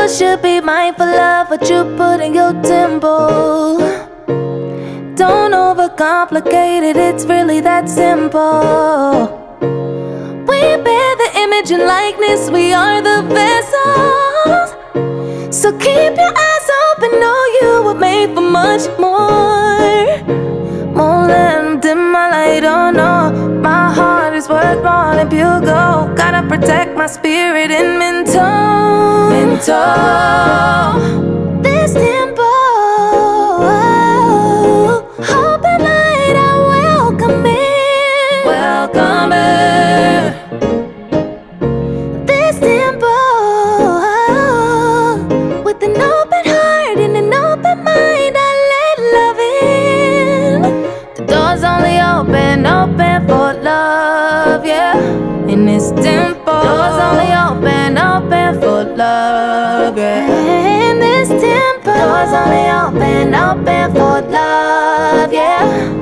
should be mindful of what you put in your temple. Don't overcomplicate it, it's really that simple. We bear the image and likeness, we are the vessels. So keep your eyes open, know you were made for much more. Won't let them dim my light, oh no. My heart is worth more than pure gold. Gotta protect my spirit and mental. This temple, hope and light, I welcome it. Welcome it. This temple, with an open heart and an open mind, I let love in. The door's only open for love, yeah. In this temple, door's only open for love, yeah. In this temple, door's only open for love, yeah.